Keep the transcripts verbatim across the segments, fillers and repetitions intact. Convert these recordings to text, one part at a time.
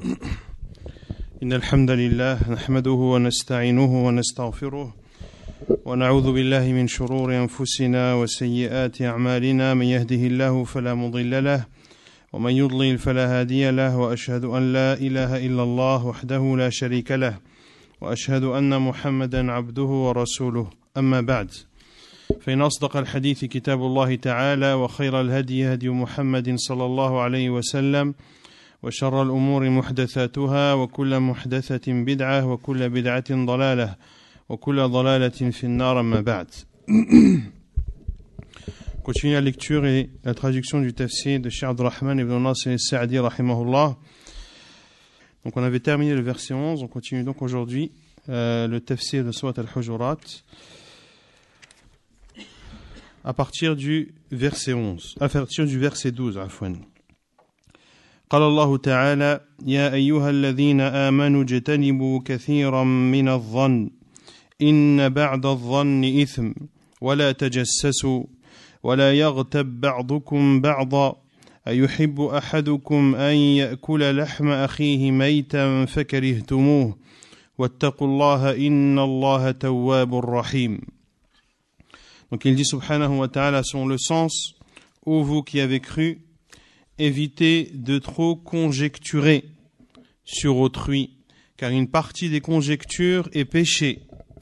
إن الحمد لله نحمده ونستعينه ونستغفره ونعوذ بالله من شرور أنفسنا وسيئات أعمالنا من يهده الله فلا مضل له ومن يضلل فلا هادي له وأشهد أن لا إله إلا الله وحده لا شريك له وأشهد أن محمدا عبده ورسوله أما بعد فإن أصدق الحديث كتاب الله تعالى وخير الهدي هدي محمد صلى الله عليه وسلم وشر الأمور محدثاتها وكل محدثة بدعة وكل بدعة ضلالة وكل ضلالة في النار أما بعد. Continue la lecture et la traduction du tafsir de Cheikh Abdurrahman ibn Nasir al-Sa'di rahimahullah. Donc on avait terminé le verset onze, on continue donc aujourd'hui euh, le tafsir de Surat al-Hujurat à partir du verset onze, à partir du verset douze, afwan. قال الله تعالى يا أيها الذين آمنوا اجتنبوا كثيرا من الظن إن بعض الظن إثم ولا تجسسوا ولا يغتب بعضكم بعضا أيحب أحدكم أن يأكل لحم أخيه ميتا فكرهتموه واتقوا الله إن الله تواب رحيم. Donc il dit subhanahu wa ta'ala selon le sens, ô vous qui avez cru, évitez de trop conjecturer sur autrui, car une partie des conjectures est péché.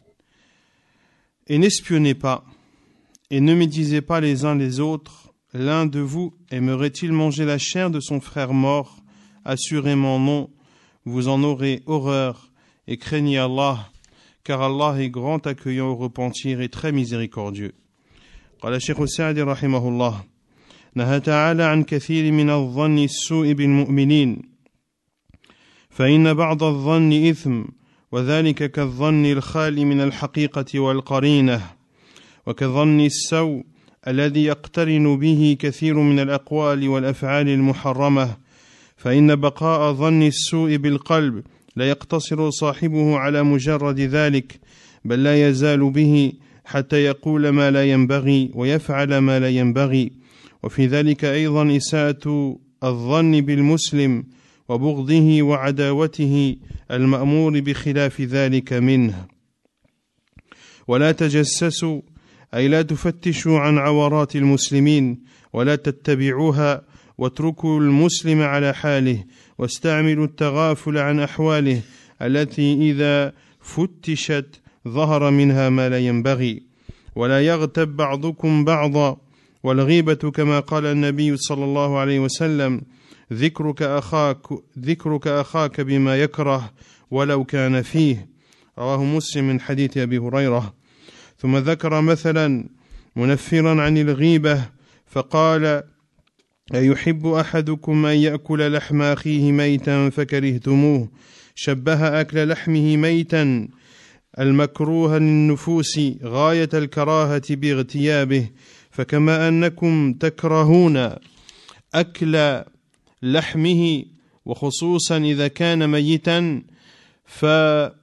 Et n'espionnez pas, et ne médisez pas les uns les autres. L'un de vous aimerait-il manger la chair de son frère mort? Assurément non, vous en aurez horreur, et craignez Allah, car Allah est grand accueillant au repentir et très miséricordieux. قال الشيخ السعدي رحمه الله نهى تعالى عن كثير من الظن السوء بالمؤمنين فإن بعض الظن إثم وذلك كالظن الخالي من الحقيقة والقرينة وكظن السوء الذي يقترن به كثير من الأقوال والأفعال المحرمة فإن بقاء ظن السوء بالقلب لا يقتصر صاحبه على مجرد ذلك بل لا يزال به حتى يقول ما لا ينبغي ويفعل ما لا ينبغي وفي ذلك أيضا إساءة الظن بالمسلم وبغضه وعداوته المأمور بخلاف ذلك منه ولا تجسسوا أي لا تفتشوا عن عورات المسلمين ولا تتبعوها واتركوا المسلم على حاله واستعملوا التغافل عن أحواله التي إذا فتشت ظهر منها ما لا ينبغي ولا يغتب بعضكم بعضا والغيبة كما قال النبي صلى الله عليه وسلم ذكرك أخاك ذكرك أخاك بما يكره ولو كان فيه رواه مسلم من حديث أبي هريرة. ثم ذكر مثلا منفرا عن الغيبة فقال أيحب أحدكم أن يأكل لحم أخيه ميتا فكرهتموه شبه أكل لحمه ميتا المكروه للنفوس غاية الكراهة باغتيابه فكما أنكم تكرهون أكل لحمه وخصوصا إذا كان ميتا ففاقد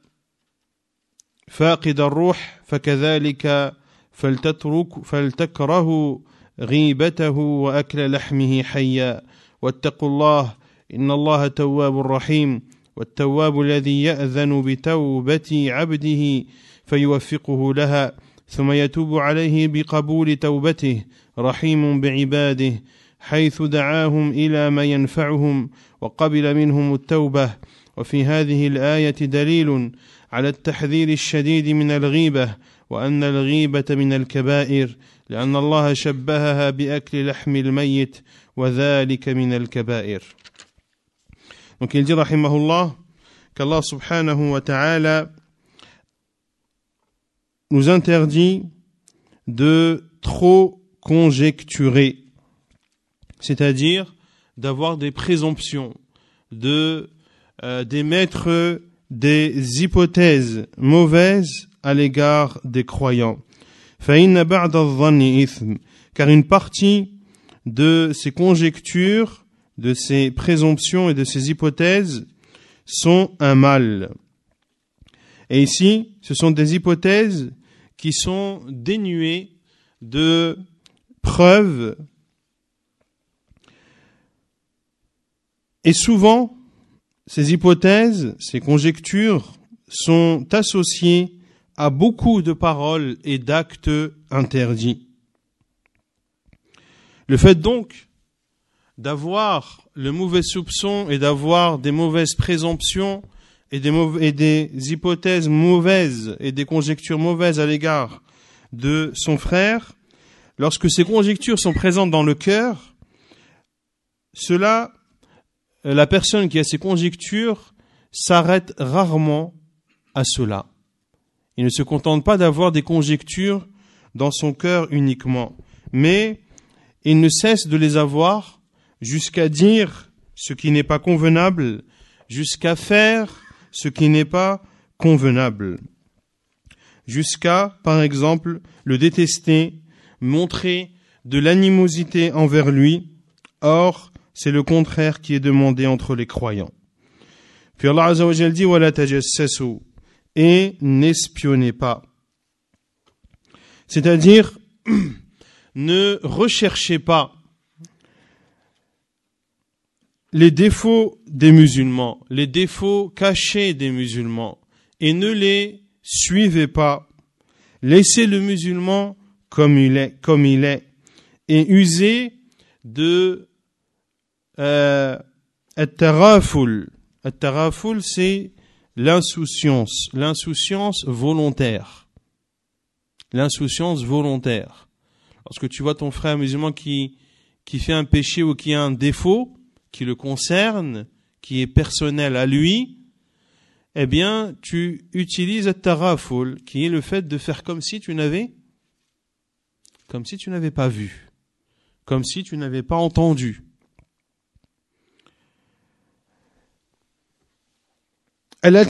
الروح فكذلك فلتترك فلتكرهوا غيبته وأكل لحمه حيا واتقوا الله إن الله تواب رحيم والتواب الذي يأذن بتوبة عبده فيوفقه لها ثم يتوب عليه بقبول توبته رحيم بعباده حيث دعاهم إلى ما ينفعهم وقبل منهم التوبة. وفي هذه الآية دليل على التحذير الشديد من الغيبة وأن الغيبة من الكبائر لأن الله شبهها بأكل لحم الميت وذلك من الكبائر. Donc il dit rahimahullah qu'Allah subhanahu wa ta'ala nous interdit de trop conjecturer, c'est-à-dire d'avoir des présomptions, de euh, d'émettre des hypothèses mauvaises à l'égard des croyants. فَإِنَّ بَعْدَ الظَّنِّ إِثْمٌ, car une partie de ces conjectures, de ces présomptions et de ces hypothèses sont un mal. Et ici, ce sont des hypothèses qui sont dénuées de preuves. Et souvent, ces hypothèses, ces conjectures sont associées à beaucoup de paroles et d'actes interdits. Le fait donc d'avoir le mauvais soupçon et d'avoir des mauvaises présomptions et des, mauvais, et des hypothèses mauvaises et des conjectures mauvaises à l'égard de son frère, lorsque ces conjectures sont présentes dans le cœur, cela, la personne qui a ces conjectures s'arrête rarement à cela. Il ne se contente pas d'avoir des conjectures dans son cœur uniquement, mais il ne cesse de les avoir jusqu'à dire ce qui n'est pas convenable, jusqu'à faire ce qui n'est pas convenable, jusqu'à, par exemple, le détester, montrer de l'animosité envers lui. Or, c'est le contraire qui est demandé entre les croyants. Puis Allah Azza wa Jalla dit « Wala tajassasu » et n'espionnez pas. C'est-à-dire, ne recherchez pas les défauts des musulmans, les défauts cachés des musulmans, et ne les suivez pas. Laissez le musulman comme il est, comme il est, et usez de euh, at-taraful. At-taraful, c'est l'insouciance, l'insouciance volontaire. L'insouciance volontaire. Lorsque tu vois ton frère musulman qui qui fait un péché ou qui a un défaut qui le concerne, qui est personnel à lui, eh bien, tu utilises at-taraful, qui est le fait de faire comme si tu n'avais, comme si tu n'avais pas vu, comme si tu n'avais pas entendu. Car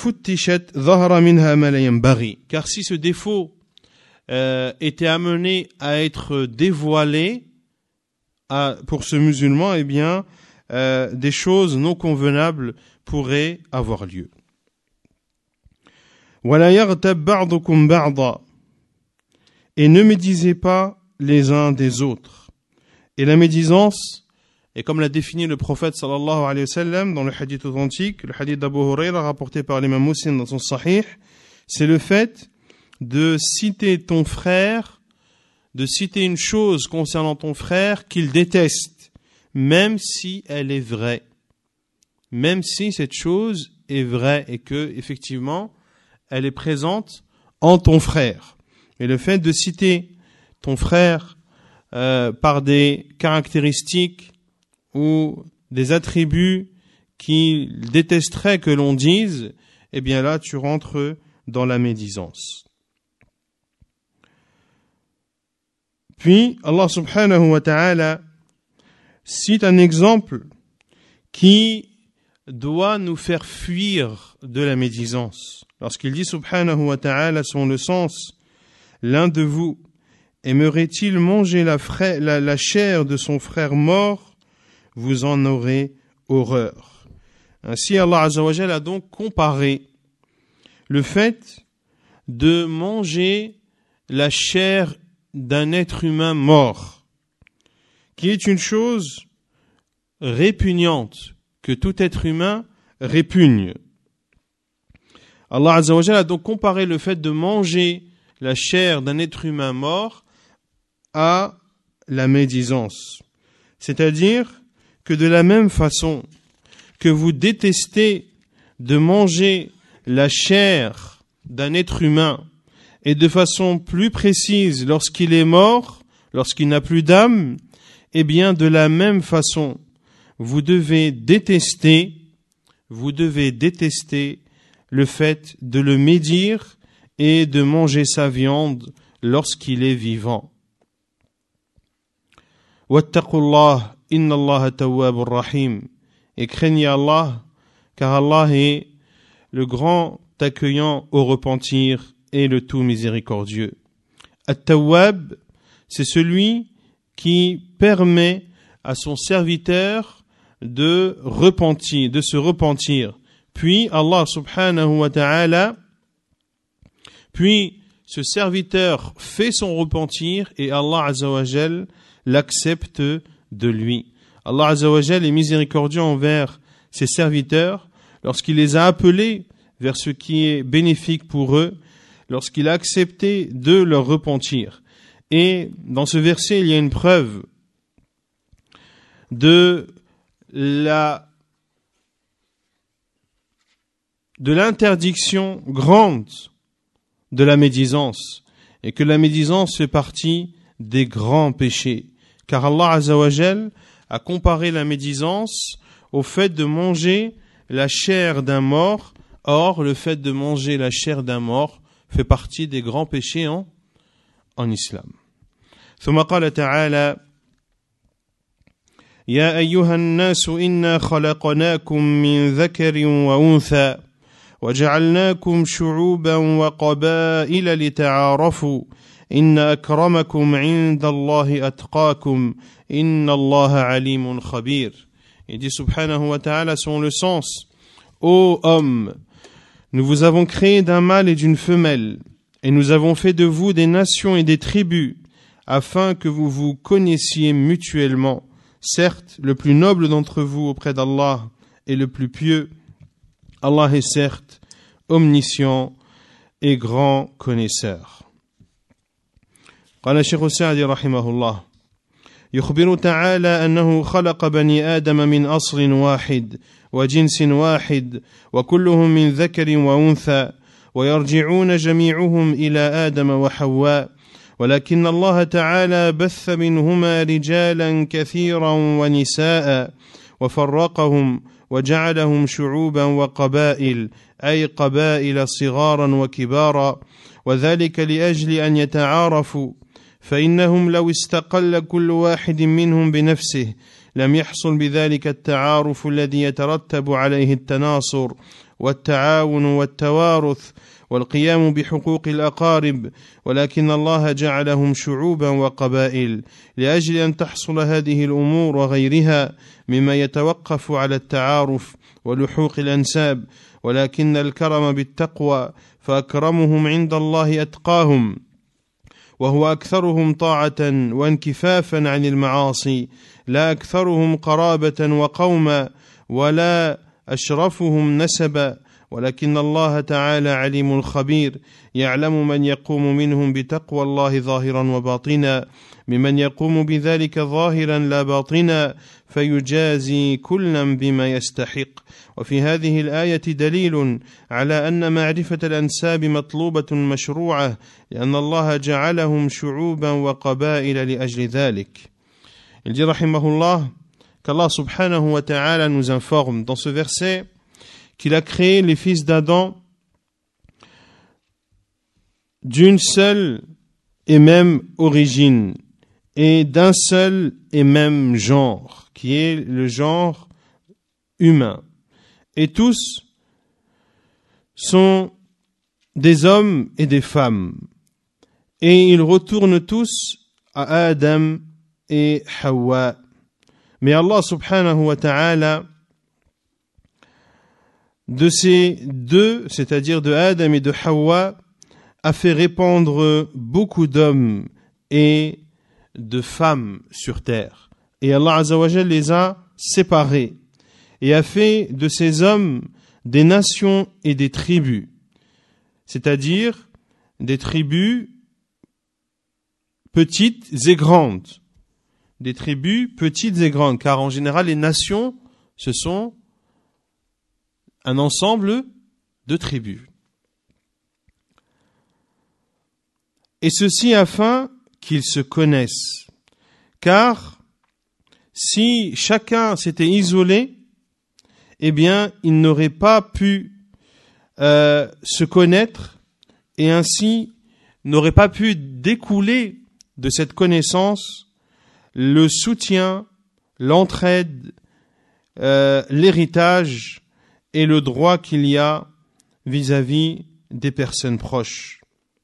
si ce défaut euh, était amené à être dévoilé à, pour ce musulman, eh bien, euh, des choses non convenables pourraient avoir lieu. Et ne médisez pas les uns des autres. Et la médisance, et comme l'a défini le prophète sallallahu alayhi wa sallam dans le hadith authentique, le hadith d'Abu Hurayra rapporté par l'imam Muslim dans son Sahih, c'est le fait de citer ton frère, de citer une chose concernant ton frère qu'il déteste, même si elle est vraie, même si cette chose est vraie et que effectivement elle est présente en ton frère. Et le fait de citer ton frère euh, par des caractéristiques ou des attributs qu'il détesterait que l'on dise, eh bien là tu rentres dans la médisance. Puis Allah subhanahu wa ta'ala cite un exemple qui doit nous faire fuir de la médisance. Lorsqu'il dit subhanahu wa ta'ala selon le sens, l'un de vous aimerait-il manger la, fra- la, la chair de son frère mort, vous en aurez horreur. Ainsi Allah Azza wa Jalla a donc comparé le fait de manger la chair d'un être humain mort, qui est une chose répugnante, que tout être humain répugne. Allah Azza wa Jalla a donc comparé le fait de manger la chair d'un être humain mort à la médisance. C'est-à-dire que de la même façon que vous détestez de manger la chair d'un être humain, et de façon plus précise lorsqu'il est mort, lorsqu'il n'a plus d'âme, eh bien de la même façon, vous devez détester, vous devez détester le fait de le médire et de manger sa viande lorsqu'il est vivant. Wattaqullah, inna Allah tawwabur rahim. Et craignez Allah, car Allah est le grand accueillant au repentir et le tout miséricordieux. At-Tawwab, c'est celui qui permet à son serviteur de repentir, de se repentir. Puis Allah subhanahu wa ta'ala, puis ce serviteur fait son repentir et Allah azza wa jal l'accepte de lui. Allah azza wa jal est miséricordieux envers ses serviteurs lorsqu'il les a appelés vers ce qui est bénéfique pour eux, lorsqu'il a accepté de leur repentir. Et dans ce verset, il y a une preuve de la de l'interdiction grande de la médisance, et que la médisance fait partie des grands péchés. Car Allah Azza wa Jal a comparé la médisance au fait de manger la chair d'un mort. Or, le fait de manger la chair d'un mort fait partie des grands péchés en, en islam. ثم قال تعالى يا أيها الناس إنا خلقناكم من ذكر وأنثى وجعلناكم شعوبا وقبائل لتعارفوا إن أكرمكم عند الله أتقاكم إن الله عليم خبير. Il dit subhanahu wa ta'ala selon le sens: Ô hommes, nous vous avons créé d'un mâle et d'une femelle, et nous avons fait de vous des nations et des tribus, afin que vous vous connaissiez mutuellement. Certes, le plus noble d'entre vous auprès d'Allah est le plus pieux. Allah est certes omniscient et grand connaisseur. قال الشيخ السعدي رحمه الله: يخبر تعالى أنه خلق بني آدم من أصل واحد وجنس واحد وكلهم من ذكر وأنثى ويرجعون جميعهم إلى آدم وحواء ولكن الله تعالى بث منهما رجالا كثيرا ونساء وفرقهم وجعلهم شعوبا وقبائل أي قبائل صغارا وكبارا وذلك لأجل أن يتعارفوا فإنهم لو استقل كل واحد منهم بنفسه لم يحصل بذلك التعارف الذي يترتب عليه التناصر والتعاون والتوارث والقيام بحقوق الأقارب ولكن الله جعلهم شعوبا وقبائل لأجل أن تحصل هذه الأمور وغيرها مما يتوقف على التعارف ولحوق الأنساب ولكن الكرم بالتقوى فأكرمهم عند الله أتقاهم وهو أكثرهم طاعة وانكفافا عن المعاصي لا أكثرهم قرابة وقوما ولا أشرفهم نسبا ولكن الله تعالى عليم خبير يعلم من يقوم منهم بتقوى الله ظاهرا وباطنا ممن يقوم بذلك ظاهرا لا باطنا فيجازي كلا بما يستحق. وفي هذه الآية دليل على أن معرفة الأنساب مطلوبة مشروعة لأن الله جعلهم شعوبا وقبائل لأجل ذلك. Il dit rahimahullah qu'Allah subhanahu wa ta'ala nous informe dans ce verset qu'il a créé les fils d'Adam d'une seule et même origine et d'un seul et même genre, qui est le genre humain. Et tous sont des hommes et des femmes. Et ils retournent tous à Adam et Hawa. Mais Allah subhanahu wa ta'ala, de ces deux, c'est-à-dire de Adam et de Hawa, a fait répandre beaucoup d'hommes et de femmes sur terre. Et Allah Azza wa Jal les a séparés et a fait de ces hommes des nations et des tribus, c'est-à-dire des tribus petites et grandes, des tribus petites et grandes, car en général les nations, ce sont un ensemble de tribus. Et ceci afin qu'ils se connaissent, car si chacun s'était isolé, eh bien, il n'aurait pas pu euh, se connaître et ainsi n'aurait pas pu découler de cette connaissance le soutien, l'entraide, euh, l'héritage et le droit qu'il y a vis-à-vis des personnes proches.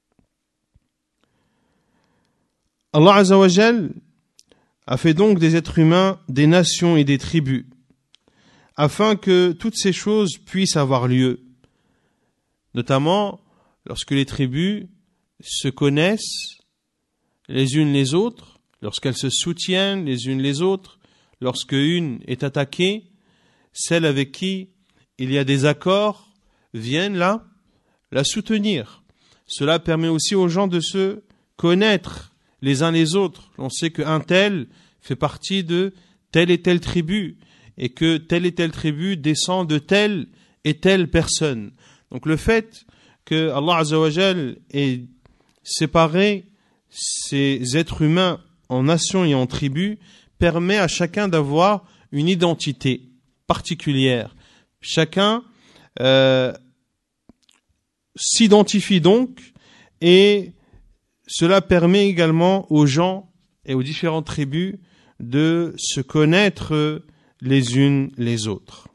Allah Azza wa Jal a fait donc des êtres humains des nations et des tribus, afin que toutes ces choses puissent avoir lieu, notamment lorsque les tribus se connaissent les unes les autres, lorsqu'elles se soutiennent les unes les autres, lorsque une est attaquée, celle avec qui il y a des accords, viennent là la soutenir. Cela permet aussi aux gens de se connaître les uns les autres. On sait qu'un tel fait partie de telle et telle tribu et que telle et telle tribu descend de telle et telle personne. Donc le fait que Allah Azza wa Jal ait séparé ces êtres humains en nations et en tribus permet à chacun d'avoir une identité particulière. Chacun euh, s'identifie donc et cela permet également aux gens et aux différentes tribus de se connaître les unes les autres.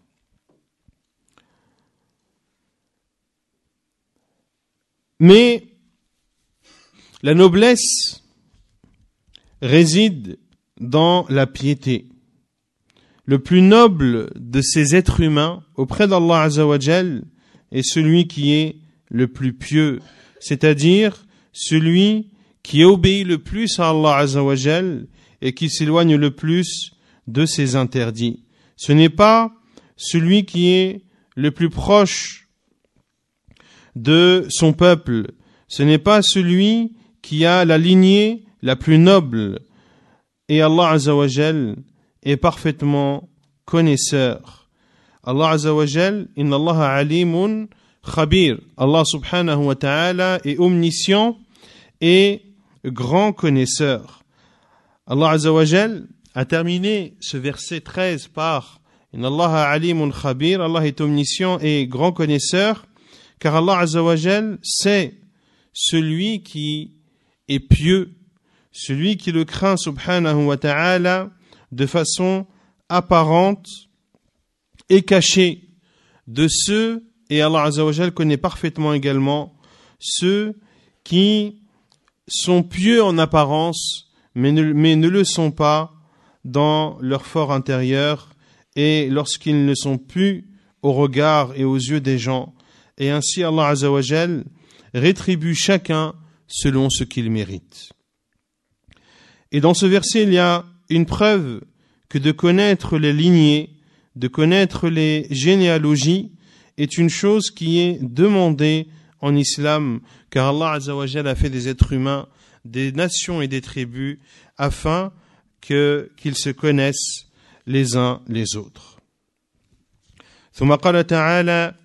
Mais la noblesse réside dans la piété. Le plus noble de ces êtres humains auprès d'Allah Azza wa Jal est celui qui est le plus pieux, c'est-à-dire celui qui obéit le plus à Allah Azza wa Jal et qui s'éloigne le plus de ses interdits. Ce n'est pas celui qui est le plus proche de son peuple, ce n'est pas celui qui a la lignée la plus noble, et Allah Azza wa Jal est parfaitement connaisseur. Allah Azza wa Jal, inna Allah alimun khabir. Allah subhanahu wa ta'ala est omniscient et grand connaisseur. Allah Azza wa Jal a terminé ce verset treize par inna Allah alimun khabir. Allah est omniscient et grand connaisseur, car Allah Azza wa Jal sait celui qui est pieux, celui qui le craint subhanahu wa ta'ala de façon apparente et cachée, de ceux, et Allah Azza wa Jal connaît parfaitement également ceux qui sont pieux en apparence mais ne, mais ne le sont pas dans leur fort intérieur et lorsqu'ils ne sont plus au regard et aux yeux des gens. Et ainsi Allah Azza wa Jal rétribue chacun selon ce qu'il mérite. Et dans ce verset, il y a une preuve que de connaître les lignées, de connaître les généalogies est une chose qui est demandée en islam, car Allah Azza wa Jal a fait des êtres humains, des nations et des tribus, afin que, qu'ils se connaissent les uns les autres. ثم قال تعالى: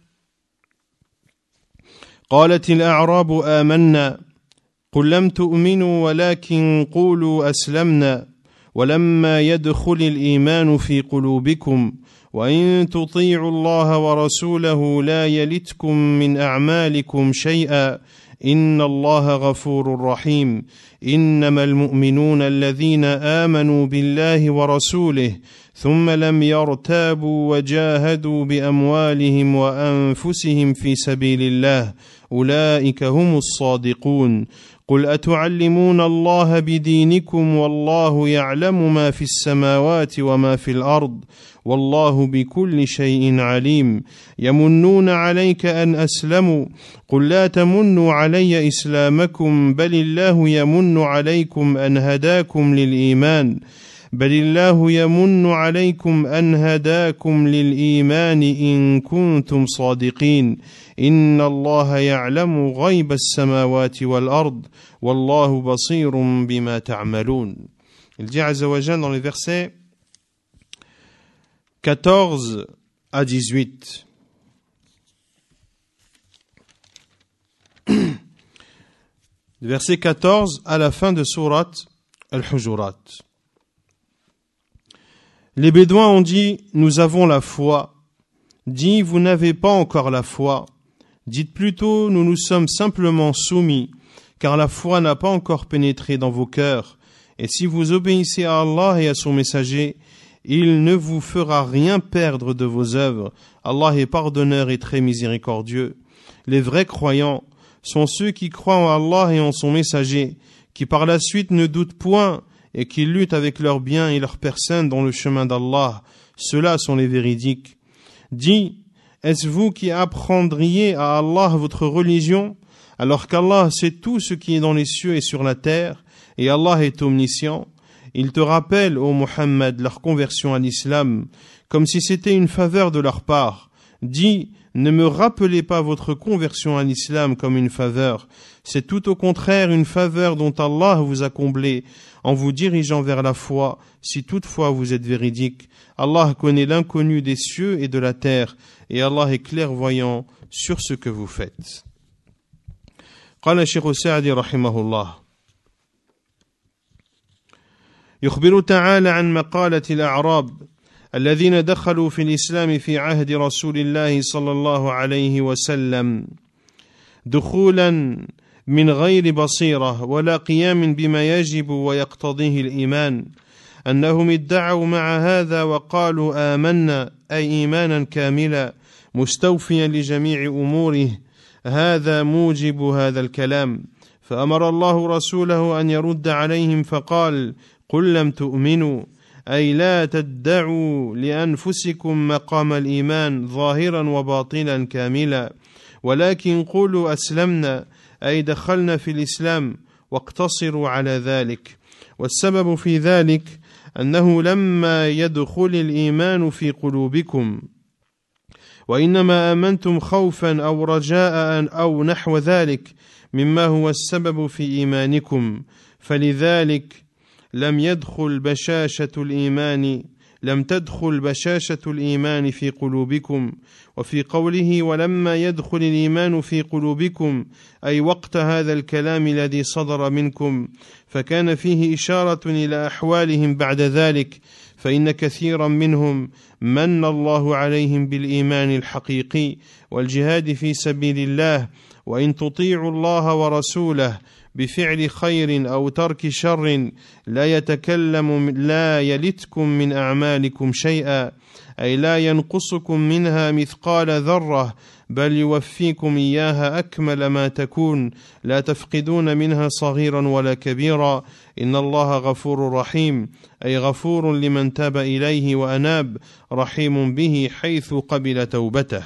قالت الأعراب آمنا قل لم تؤمنوا ولكن قولوا أسلمنا ولما يدخل الإيمان في قلوبكم وإن تطيعوا الله ورسوله لا يلتكم من أعمالكم شيئا إن الله غفور رحيم إنما المؤمنون الذين آمنوا بالله ورسوله ثم لم يرتابوا وجاهدوا بأموالهم وأنفسهم في سبيل الله أولئك هم الصادقون قل أتعلمون الله بدينكم والله يعلم ما في السماوات وما في الأرض والله بكل شيء عليم يمنون عليك أن أسلموا قل لا تمنوا علي إسلامكم بل الله يمن عليكم أن هداكم للإيمان بل الله يمن عليكم أن هداكم للإيمان إن كنتم صادقين إن الله يعلم غيب السماوات والأرض والله بصير بما تعملون. Il dit Azza wa Jal dans les versets quatorze à dix-huit. Verset quatorze à la fin de sourate Al-Hujurat. Les Bédouins ont dit: nous avons la foi. Dit: vous n'avez pas encore la foi. Dites plutôt: nous nous sommes simplement soumis, car la foi n'a pas encore pénétré dans vos cœurs. Et si vous obéissez à Allah et à son messager, il ne vous fera rien perdre de vos œuvres. Allah est pardonneur et très miséricordieux. Les vrais croyants sont ceux qui croient en Allah et en son messager, qui par la suite ne doutent point et qui luttent avec leurs biens et leurs personnes dans le chemin d'Allah. Ceux-là sont les véridiques. Dis: est-ce vous qui apprendriez à Allah votre religion, alors qu'Allah sait tout ce qui est dans les cieux et sur la terre, et Allah est omniscient? Ils te rappellent, ô Muhammad, leur conversion à l'islam, comme si c'était une faveur de leur part. dit « Ne me rappelez pas votre conversion à l'islam comme une faveur. C'est tout au contraire une faveur dont Allah vous a comblé en vous dirigeant vers la foi, si toutefois vous êtes véridique. Allah connaît l'inconnu des cieux et de la terre, et Allah est clairvoyant sur ce que vous faites. » قال الشيخ السعدي رحمه الله: يخبر تعالى عن مقالة الأعراب الذين دخلوا في الإسلام في عهد رسول الله صلى الله عليه وسلم دخولا من غير بصيرة ولا قيام بما يجب ويقتضيه الإيمان، أنهم ادعوا مع هذا وقالوا آمنا أي إيمانا كاملا مستوفيا لجميع أموره. هذا موجب هذا الكلام، فأمر الله رسوله أن يرد عليهم فقال: قل لم تؤمنوا أي لا تدعوا لأنفسكم مقام الإيمان ظاهرا وباطلا كاملا، ولكن قولوا أسلمنا أي دخلنا في الإسلام واقتصروا على ذلك. والسبب في ذلك أنه لما يدخل الإيمان في قلوبكم وإنما آمنتم خوفا أو رجاء أو نحو ذلك مما هو السبب في إيمانكم، فلذلك لم يدخل بشاشة الإيمان لم تدخل بشاشة الإيمان في قلوبكم. وفي قوله ولما يدخل الإيمان في قلوبكم أي وقت هذا الكلام الذي صدر منكم، فكان فيه إشارة إلى أحوالهم بعد ذلك، فإن كثيرا منهم من الله عليهم بالإيمان الحقيقي والجهاد في سبيل الله، وإن تطيعوا الله ورسوله بفعل خير أو ترك شر لا يتكلم لا يلتكم من أعمالكم شيئا، أي لا ينقصكم منها مثقال ذرة، بل يوفيكم إياها أكمل ما تكون، لا تفقدون منها صغيرا ولا كبيرا. إن الله غفور رحيم، أي غفور لمن تاب إليه وأناب، رحيم به حيث قبل توبته.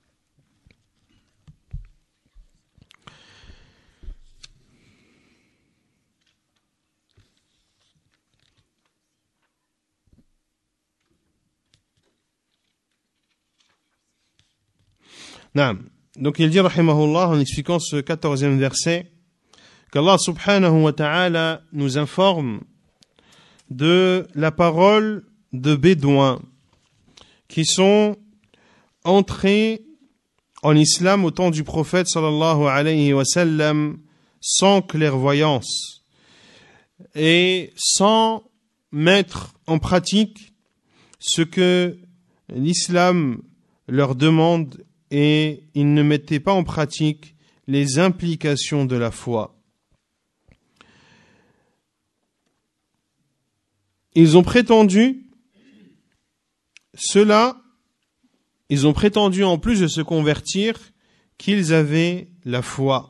Donc il dit rahimahullah en expliquant ce quatorzième verset qu'Allah subhanahu wa ta'ala nous informe de la parole de bédouins qui sont entrés en islam au temps du prophète sallallahu alayhi wa sallam sans clairvoyance et sans mettre en pratique ce que l'islam leur demande, et ils ne mettaient pas en pratique les implications de la foi. Ils ont prétendu cela, ils ont prétendu en plus de se convertir qu'ils avaient la foi.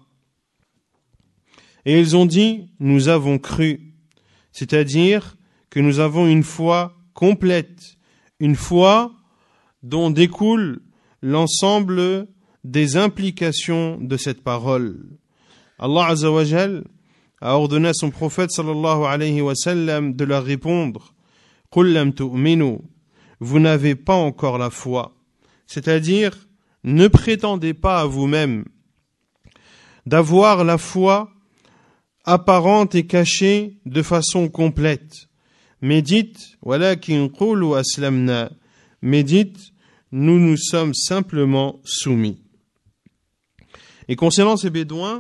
Et ils ont dit, nous avons cru, c'est-à-dire que nous avons une foi complète, une foi dont découle l'ensemble des implications de cette parole. Allah Azza wa Jal a ordonné à son prophète sallallahu alayhi wa sallam de leur répondre: Qul lam tu'minu, vous n'avez pas encore la foi. C'est-à-dire, ne prétendez pas à vous-même d'avoir la foi apparente et cachée de façon complète. Mais dites, walakin qulu aslamna, mais dites, nous nous sommes simplement soumis. Et concernant ces bédouins,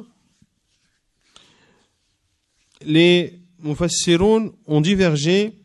les mufassiroun ont divergé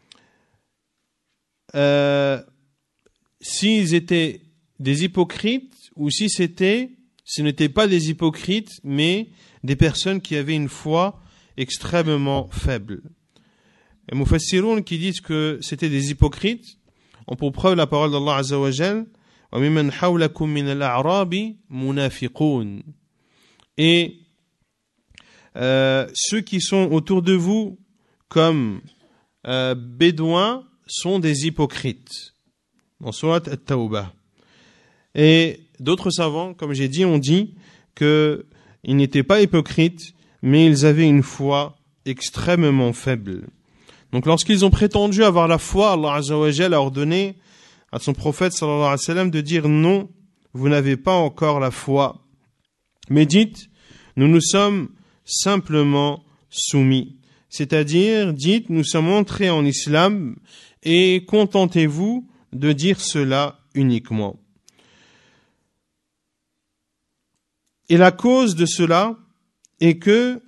euh, s'ils étaient des hypocrites ou si c'était, ce n'étaient pas des hypocrites, mais des personnes qui avaient une foi extrêmement faible. Les mufassiroun qui disent que c'était des hypocrites ont pour preuve la parole d'Allah Azza wa Jal: wa mimman hawlakum min al-a'rabi munafiqun. Et euh, ceux qui sont autour de vous comme euh, bédouins sont des hypocrites. Dans Surat At-Tawbah. Et d'autres savants, comme j'ai dit, ont dit qu'ils n'étaient pas hypocrites, mais ils avaient une foi extrêmement faible. Donc lorsqu'ils ont prétendu avoir la foi, Allah Azza wa Jal a ordonné à son prophète sallallahu alayhi wa sallam de dire non, vous n'avez pas encore la foi. Mais dites, nous nous sommes simplement soumis. C'est-à-dire, dites, nous sommes entrés en islam et contentez-vous de dire cela uniquement. Et la cause de cela est que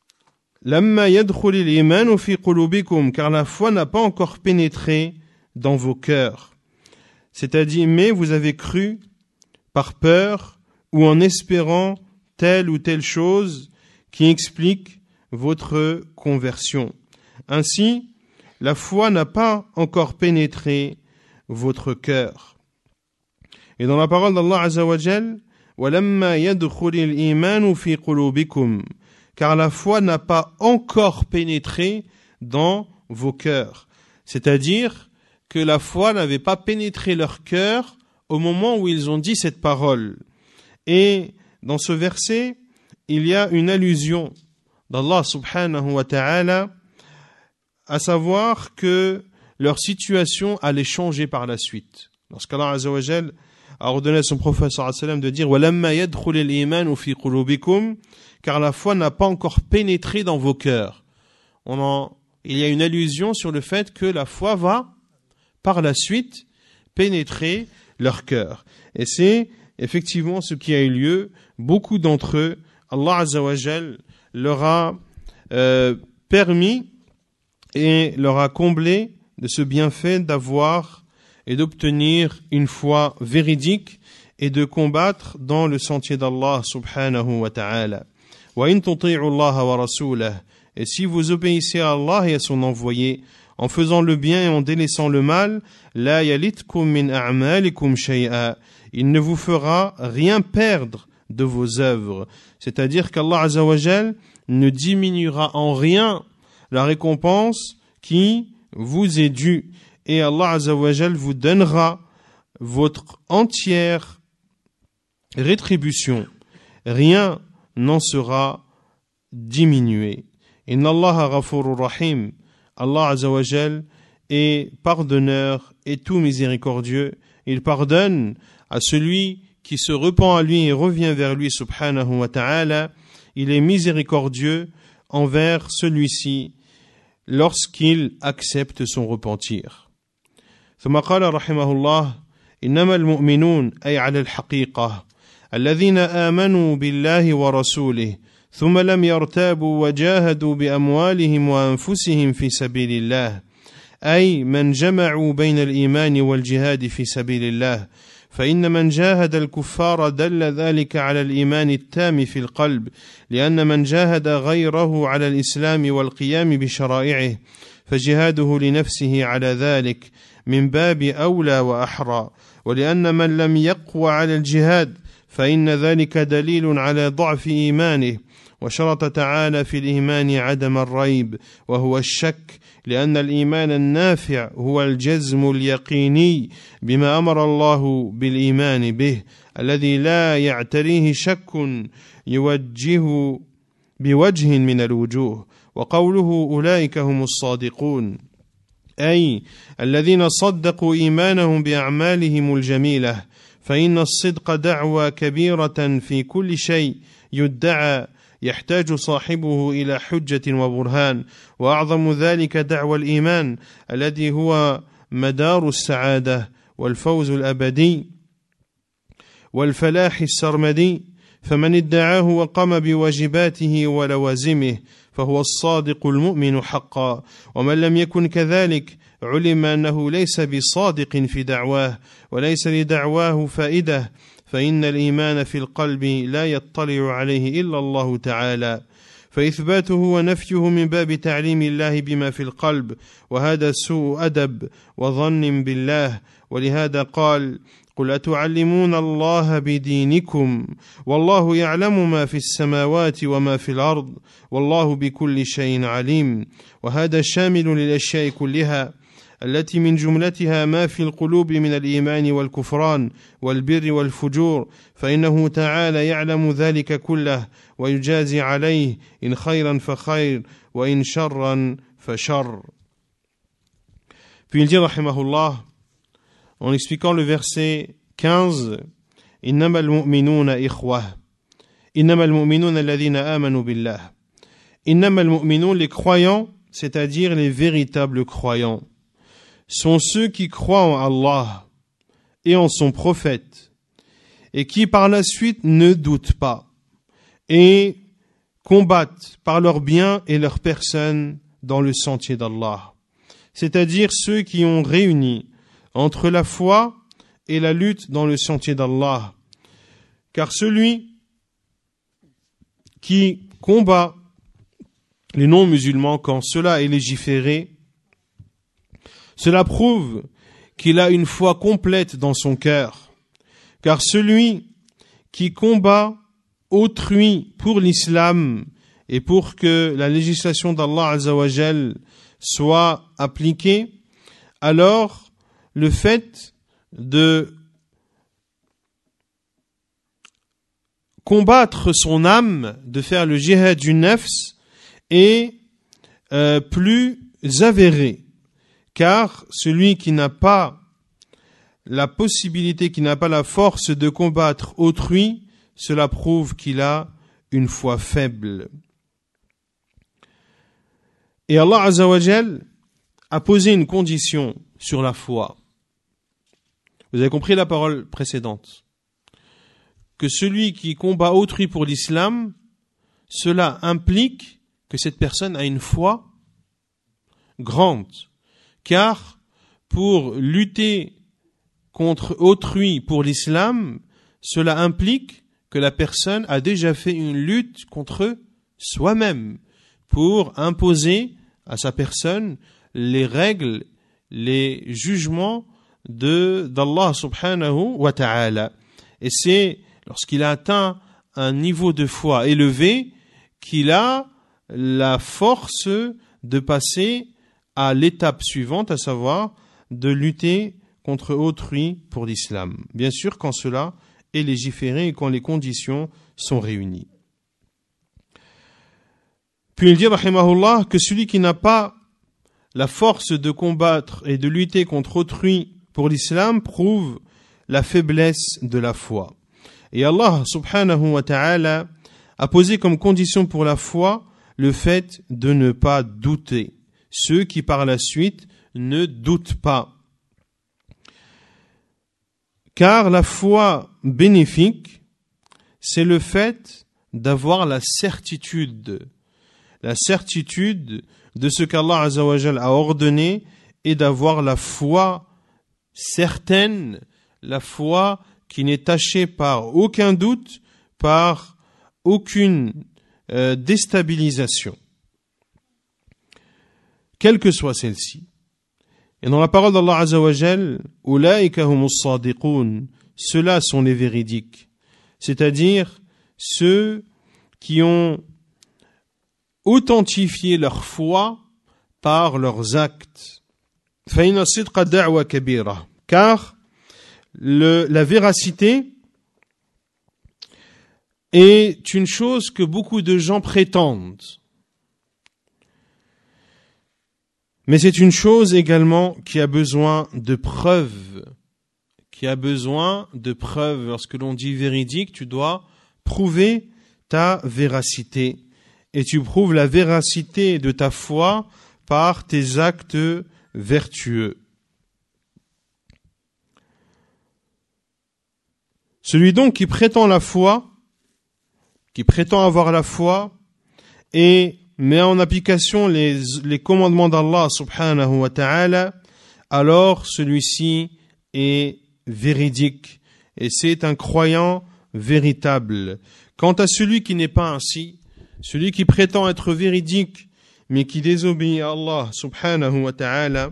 lamma yadkhul al-iman fi qulubikum, car la foi n'a pas encore pénétré dans vos cœurs. C'est-à-dire, mais vous avez cru par peur ou en espérant telle ou telle chose qui explique votre conversion. Ainsi, la foi n'a pas encore pénétré votre cœur. Et dans la parole d'Allah Azza wa Jal, وَلَمَّا يَدْخُلِ الْإِيمَانُ فِي قُلُوبِكُمْ, car la foi n'a pas encore pénétré dans vos cœurs. C'est-à-dire que la foi n'avait pas pénétré leur cœur au moment où ils ont dit cette parole. Et dans ce verset, il y a une allusion d'Allah subhanahu wa ta'ala, à savoir que leur situation allait changer par la suite. Lorsqu'Allah Azza wa Jal a ordonné à son prophète sallallahu alayhi wa sallam de dire وَلَمَّا يَدْخُلِ الْإِيمَانُ فِي قُلُوبِكُمْ, car la foi n'a pas encore pénétré dans vos cœurs. On en, il y a une allusion sur le fait que la foi va, par la suite, pénétrer leur cœur. Et c'est effectivement ce qui a eu lieu. Beaucoup d'entre eux, Allah Azza wa Jal leur a euh, permis et leur a comblé de ce bienfait d'avoir et d'obtenir une foi véridique et de combattre dans le sentier d'Allah subhanahu wa ta'ala. Wa in tuti'u Allah wa rasulahu, et si vous obéissez à Allah et à son envoyé en faisant le bien et en délaissant le mal, la yalitkum min a'malikum shay'a, il ne vous fera rien perdre de vos œuvres. C'est-à-dire qu'Allah Azza wa Jal ne diminuera en rien la récompense qui vous est due. Et Allah Azza wa Jal vous donnera votre entière rétribution. Rien n'en sera diminué. Inna Allah ghafurur rahim. Allah Azza wa Jal est pardonneur et tout miséricordieux. Il pardonne à celui qui se repent à lui et revient vers lui subhanahu wa ta'ala. Il est miséricordieux envers celui-ci lorsqu'il accepte son repentir. ثم قال رحمه الله إنما المؤمنون أي على الحقيقة الذين آمنوا بالله ورسوله ثم لم يرتابوا وجاهدوا بأموالهم وأنفسهم في سبيل الله أي من جمعوا بين الإيمان والجهاد في سبيل الله فإن من جاهد الكفار دل ذلك على الإيمان التام في القلب لأن من جاهد غيره على الإسلام والقيام بشرائعه فجهاده لنفسه على ذلك من باب أولى وأحرى ولأن من لم يقوى على الجهاد فإن ذلك دليل على ضعف إيمانه وشرط تعالى في الإيمان عدم الريب وهو الشك لأن الإيمان النافع هو الجزم اليقيني بما أمر الله بالإيمان به الذي لا يعتريه شك يوجه بوجه من الوجوه وقوله أولئك هم الصادقون أي الذين صدقوا إيمانهم بأعمالهم الجميلة فإن الصدق دعوى كبيرة في كل شيء يدعى يحتاج صاحبه إلى حجة وبرهان وأعظم ذلك دعوى الإيمان الذي هو مدار السعادة والفوز الأبدي والفلاح السرمدي فمن ادعاه وقام بواجباته ولوازمه فهو الصادق المؤمن حقا ومن لم يكن كذلك علم أنه ليس بصادق في دعواه وليس لدعواه فائدة فإن الإيمان في القلب لا يطلع عليه إلا الله تعالى فإثباته ونفيه من باب تعليم الله بما في القلب وهذا سوء أدب وظن بالله ولهذا قال قل أتعلمون الله بدينكم والله يعلم ما في السماوات وما في الأرض والله بكل شيء عليم وهذا شامل للأشياء كلها التي من جملتها ما في القلوب من الإيمان والكفران والبر والفجور فإنه تعالى يعلم ذلك كله ويجازي عليه إن خيرا فخير وإن شرا فشر. Puis il dit rahimahullah, en expliquant le verset quinze, إنما المؤمنون إخوة إنما المؤمنون الذين آمنوا بالله إنما المؤمنون, les croyants, c'est-à-dire les véritables croyants, sont ceux qui croient en Allah et en son prophète et qui par la suite ne doutent pas et combattent par leurs biens et leurs personnes dans le sentier d'Allah, c'est-à-dire ceux qui ont réuni entre la foi et la lutte dans le sentier d'Allah. Car celui qui combat les non-musulmans quand cela est légiféré, cela prouve qu'il a une foi complète dans son cœur. Car celui qui combat autrui pour l'islam et pour que la législation d'Allah Azza wa Jal soit appliquée, alors le fait de combattre son âme, de faire le jihad du nafs, est euh, plus avéré. Car celui qui n'a pas la possibilité, qui n'a pas la force de combattre autrui, cela prouve qu'il a une foi faible. Et Allah Azza wa Jal a posé une condition sur la foi. Vous avez compris la parole précédente. Que celui qui combat autrui pour l'islam, cela implique que cette personne a une foi grande. Car pour lutter contre autrui pour l'islam, cela implique que la personne a déjà fait une lutte contre soi-même pour imposer à sa personne les règles, les jugements de d'Allah subhanahu wa ta'ala. Et c'est lorsqu'il a atteint un niveau de foi élevé qu'il a la force de passer à l'étape suivante, à savoir de lutter contre autrui pour l'islam. Bien sûr, quand cela est légiféré et quand les conditions sont réunies. Puis il dit, rahimahullah, que celui qui n'a pas la force de combattre et de lutter contre autrui pour l'islam prouve la faiblesse de la foi. Et Allah subhanahu wa ta'ala a posé comme condition pour la foi le fait de ne pas douter. Ceux qui par la suite ne doutent pas. Car la foi bénéfique, c'est le fait d'avoir la certitude, la certitude de ce qu'Allah Azza wa Jal a ordonné et d'avoir la foi certaine, la foi qui n'est tachée par aucun doute, par aucune euh, déstabilisation, quelle que soit celle-ci. Et dans la parole d'Allah Azza wa Jal, Ulaika humus sadiqun, ceux-là sont les véridiques, c'est-à-dire ceux qui ont authentifié leur foi par leurs actes. Fa inna sidqa da'wa kabira, car le, la véracité est une chose que beaucoup de gens prétendent. Mais c'est une chose également qui a besoin de preuves, qui a besoin de preuves. Lorsque l'on dit véridique, tu dois prouver ta véracité. Et tu prouves la véracité de ta foi par tes actes vertueux. Celui donc qui prétend la foi, qui prétend avoir la foi, et met en application les, les commandements d'Allah subhanahu wa ta'ala, alors celui-ci est véridique et c'est un croyant véritable. Quant à celui qui n'est pas ainsi, celui qui prétend être véridique mais qui désobéit à Allah subhanahu wa ta'ala,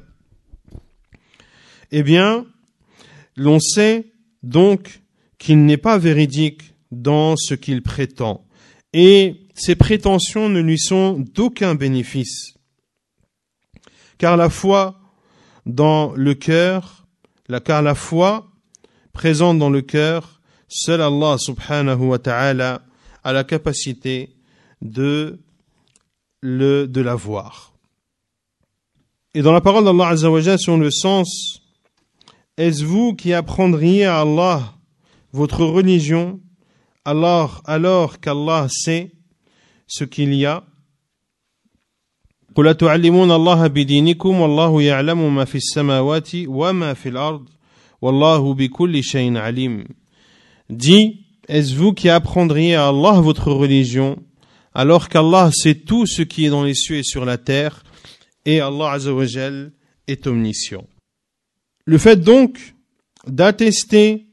eh bien, l'on sait donc qu'il n'est pas véridique dans ce qu'il prétend. Et ces prétentions ne lui sont d'aucun bénéfice. Car la foi dans le cœur, la, car la foi présente dans le cœur, seul Allah subhanahu wa ta'ala a la capacité de, le, de la voir. Et dans la parole d'Allah Azza wa Jalla, sur le sens est-ce vous qui apprendriez à Allah votre religion alors, alors qu'Allah sait ce qu'il y a? قُلْ أَتُعَلِّمُونَ اللَّهَ بِدِينِكُمْ وَاللَّهُ يَعْلَمُ مَا فِي السَّمَاوَاتِ وَمَا فِي الْأَرْضِ وَاللَّهُ بِكُلِّ شَيْءٍ عَلِيمٌ. Dis, est-ce vous qui apprendriez à Allah votre religion alors qu'Allah sait tout ce qui est dans les cieux et sur la terre, et Allah Azza wa Jal est omniscient. Le fait donc d'attester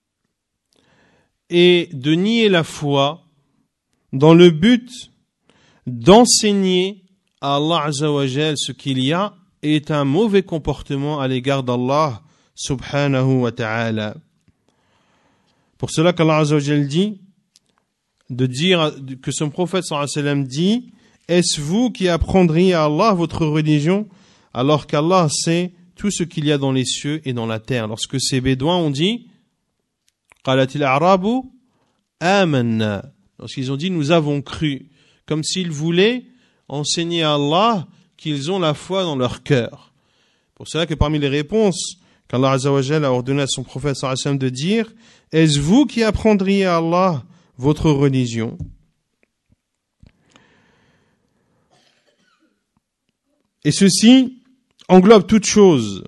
et de nier la foi dans le but d'enseigner à Allah Azza wa Jal ce qu'il y a est un mauvais comportement à l'égard d'Allah subhanahu wa ta'ala. Pour cela qu'Allah Azza wa Jal dit de dire que son prophète sallallahu alayhi wa sallam dit, est-ce vous qui apprendriez à Allah votre religion alors qu'Allah sait tout ce qu'il y a dans les cieux et dans la terre? Lorsque ces bédouins ont dit qalatil a'rabu amanna, lorsqu'ils ont dit nous avons cru, comme s'ils voulaient enseigner à Allah qu'ils ont la foi dans leur cœur. Pour cela que parmi les réponses qu'Allah Azza wa Jalla a ordonné à son prophète sallallahu alayhi wa sallam de dire, est-ce vous qui apprendriez à Allah votre religion? Et ceci englobe toute chose.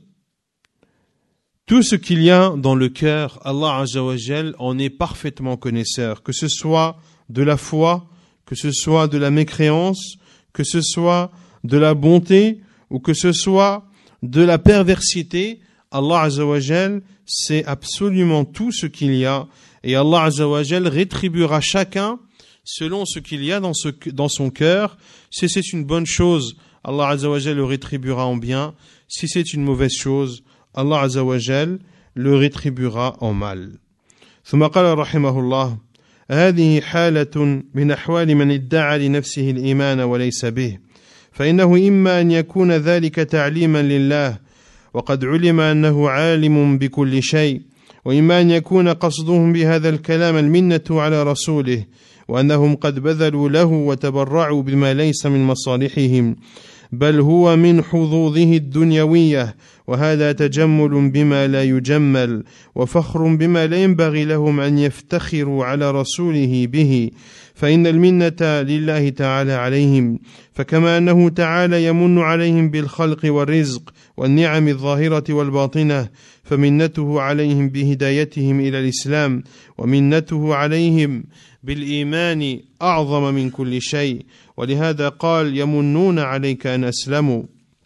Tout ce qu'il y a dans le cœur, Allah Azza wa Jal en est parfaitement connaisseur, que ce soit de la foi, que ce soit de la mécréance, que ce soit de la bonté ou que ce soit de la perversité. Allah Azza wa Jal sait absolument tout ce qu'il y a, et Allah Azza wa Jal rétribuera chacun selon ce qu'il y a dans, ce, dans son cœur. Si c'est une bonne chose, Allah Azza wa Jal le rétribuera en bien. Si c'est une mauvaise chose, Allah Azza wa Jal le rétribuera en mal. ثم قال رحمه الله: هذه حالة من أحوال من ادعى لنفسه الإيمان وليس به، فإنه إما أن يكون ذلك تعليما لله وقد علم أنه عالم بكل شيء، وإما أن يكون قصدهم بهذا الكلام المنة على رسوله وأنهم قد بذلوا له وتبرعوا بما ليس من مصالحهم، بل هو من حظوظه الدنيوية، وهذا تجمل بما لا يجمل وفخر بما لا ينبغي لهم أن يفتخروا على رسوله به، فإن المنة لله تعالى عليهم، فكما أنه تعالى يمن عليهم بالخلق والرزق والنعم الظاهرة والباطنة، فمنته عليهم بهدايتهم إلى الإسلام، ومنته عليهم بالإيمان أعظم من كل شيء، ولهذا قال: يمنون عليك أن أسلموا،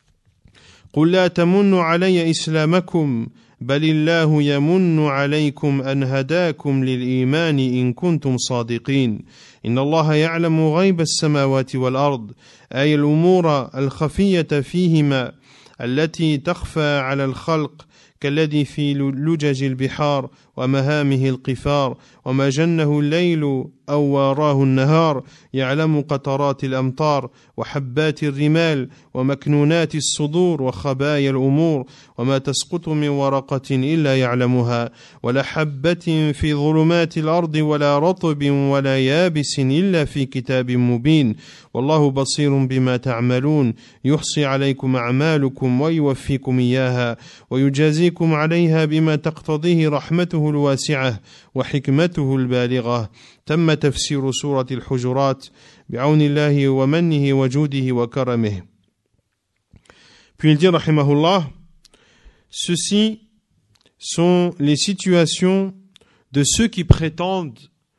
قل لا تمنوا علي إسلامكم بل الله يمن عليكم أن هداكم للإيمان إن كنتم صادقين، إن الله يعلم غيب السماوات والأرض، أي الأمور الخفية فيهما التي تخفى على الخلق، كالذي في لجج البحار ومهامه القفار، وما جنه الليل أو واراه النهار، يعلم قطرات الأمطار وحبات الرمال ومكنونات الصدور وخبايا الأمور، وما تسقط من ورقة إلا يعلمها، ولا حبة في ظلمات الأرض ولا رطب ولا يابس إلا في كتاب مبين، والله بصير بما تعملون، يحصي عليكم أعمالكم ويوفيكم إياها ويجازيكم عليها بما تقتضيه رحمته الواسعة وحكمته البالغة. تم تفسير سورة الحجرات بعون الله ومنه وجوده وكرمه. Puis il dit rahimahullah, ceci sont les situations de ceux qui prétendent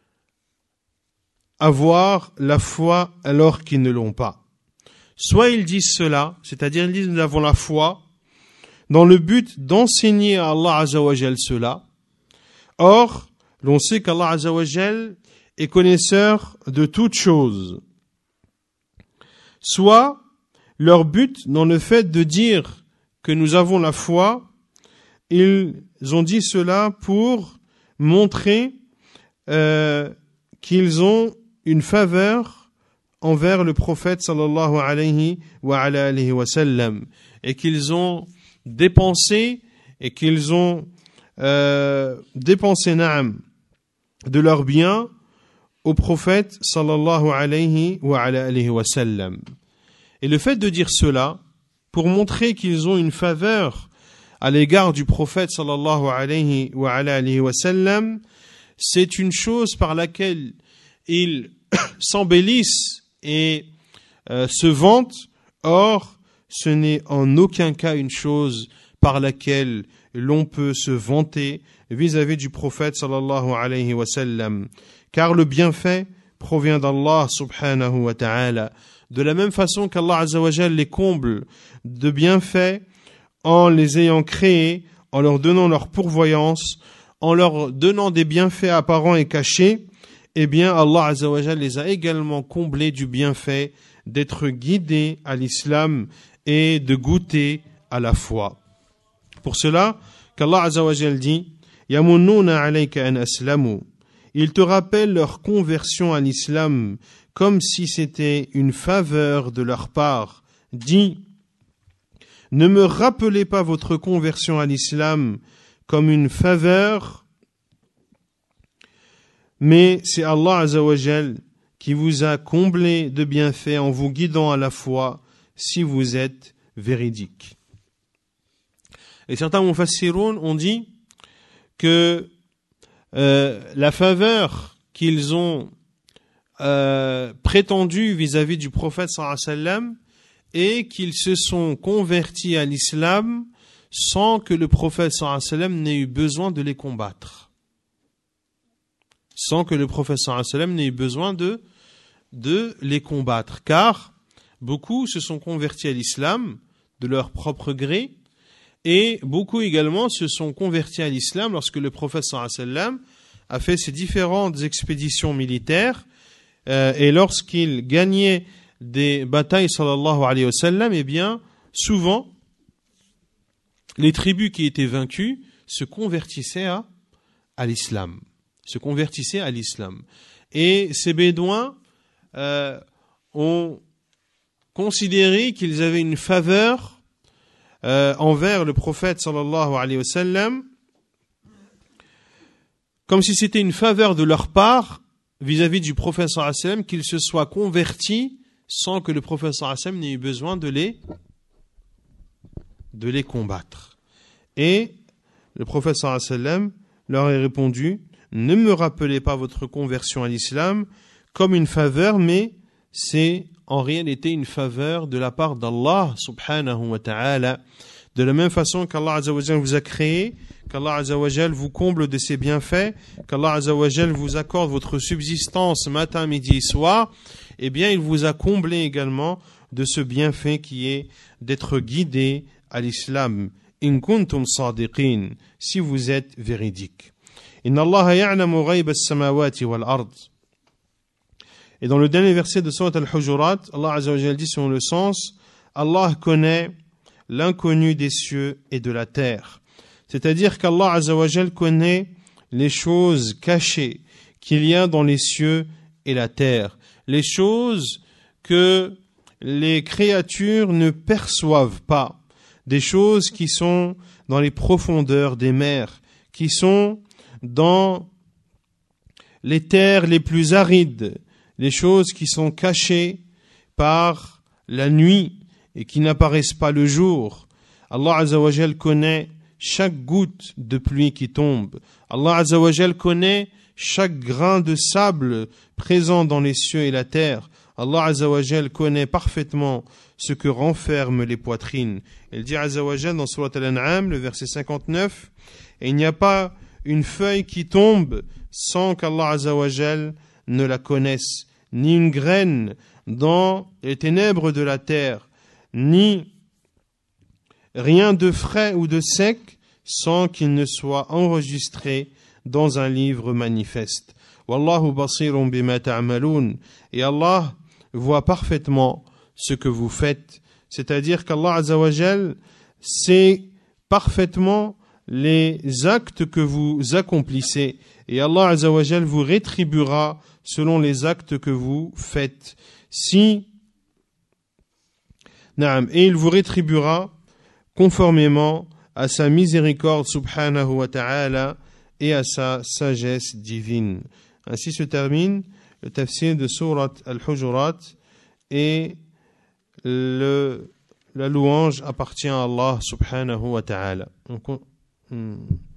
avoir la foi alors qu'ils ne l'ont pas. Soit ils disent cela, c'est-à-dire ils disent nous avons la foi dans le but d'enseigner à Allah Azza wa Jal cela. Or, l'on sait qu'Allah Azza wa Jal est connaisseur de toutes choses. Soit leur but dans le fait de dire que nous avons la foi, ils ont dit cela pour montrer euh, qu'ils ont une faveur envers le prophète sallallahu alayhi wa ala alihi wa sallam, et qu'ils ont dépensé et qu'ils ont euh, dépensé na'am de leurs biens au prophète sallallahu alayhi wa ala alihi wa sallam. Et le fait de dire cela pour montrer qu'ils ont une faveur à l'égard du prophète sallallahu alayhi wa alayhi wa sallam, c'est une chose par laquelle ils s'embellissent et euh, se vantent. Or, ce n'est en aucun cas une chose par laquelle l'on peut se vanter vis-à-vis du prophète sallallahu alayhi wa sallam, car le bienfait provient d'Allah subhanahu wa ta'ala. De la même façon qu'Allah azza wa jal les comble de bienfaits en les ayant créés, en leur donnant leur pourvoyance, en leur donnant des bienfaits apparents et cachés, eh bien Allah azza wa jal les a également comblés du bienfait d'être guidés à l'islam et de goûter à la foi. Pour cela qu'Allah azza wa jal dit « Yamunnuna alayka an aslamu » Ils te rappellent leur conversion à l'islam comme si c'était une faveur de leur part. Dis, ne me rappelez pas votre conversion à l'islam comme une faveur, mais c'est Allah Azza wa Jal qui vous a comblé de bienfaits en vous guidant à la foi si vous êtes véridique. Et certains mufassiroun ont dit que euh, la faveur qu'ils ont euh, prétendue vis-à-vis du prophète sallallahu alayhi wa sallam et qu'ils se sont convertis à l'islam sans que le prophète sallallahu alayhi wa sallam n'ait eu besoin de les combattre. Sans que le prophète sallallahu alayhi wa sallam n'ait eu besoin de, de les combattre. Car beaucoup se sont convertis à l'islam de leur propre gré et beaucoup également se sont convertis à l'islam lorsque le prophète sallallahu alayhi wa sallam a fait ses différentes expéditions militaires euh, et lorsqu'il gagnait des batailles sallallahu alayhi wa sallam, eh bien, souvent, les tribus qui étaient vaincues se convertissaient à, à l'islam. Se convertissaient à l'islam. Et ces bédouins euh, ont considéré qu'ils avaient une faveur euh, envers le prophète sallallahu alayhi wa sallam, comme si c'était une faveur de leur part vis-à-vis du prophète sallallahu alayhi wa sallam qu'ils se soient convertis sans que le prophète sallallahu alayhi wa sallam n'ait eu besoin de les, de les combattre. Et le prophète sallallahu alayhi wa sallam leur a répondu, ne me rappelez pas votre conversion à l'islam comme une faveur, mais c'est en réalité une faveur de la part d'Allah subhanahu wa ta'ala. De la même façon qu'Allah azza wa jal vous a créé, qu'Allah azza wa jal vous comble de ses bienfaits, qu'Allah azza wa jal vous accorde votre subsistance matin, midi et soir, eh bien il vous a comblé également de ce bienfait qui est d'être guidé à l'islam. In kuntum sadiqin, si vous êtes véridique. Inna Allah ya'lamu ghayb as-samawati wal ard. Et dans le dernier verset de Surat Al-Hujurat, Allah azza wa jal dit selon le sens, Allah connaît l'inconnu des cieux et de la terre. C'est-à-dire qu'Allah azza wa jal connaît les choses cachées qu'il y a dans les cieux et la terre. Les choses que les créatures ne perçoivent pas. Des choses qui sont dans les profondeurs des mers, qui sont dans les terres les plus arides, les choses qui sont cachées par la nuit et qui n'apparaissent pas le jour. Allah azza wa jal connaît chaque goutte de pluie qui tombe. Allah azza wa jal connaît chaque grain de sable présent dans les cieux et la terre. Allah azza wa jal connaît parfaitement ce que renferment les poitrines. Il dit azza wa jal dans Surat Al-An'am, le verset cinquante-neuf, et il n'y a pas une feuille qui tombe sans qu'Allah azza wa jal ne la connaisse, ni une graine dans les ténèbres de la terre, ni rien de frais ou de sec sans qu'il ne soit enregistré dans un livre manifeste. Wallahu basirun bima ta'malun. Et Allah voit parfaitement ce que vous faites. C'est-à-dire qu'Allah azza wa jal sait parfaitement les actes que vous accomplissez. Et Allah azza wa jal vous rétribuera selon les actes que vous faites. Si, naam, et il vous rétribuera conformément à sa miséricorde subhanahu wa ta'ala et à sa sagesse divine. Ainsi se termine le tafsir de Surat Al-Hujurat et le la louange appartient à Allah subhanahu wa ta'ala. Donc, on,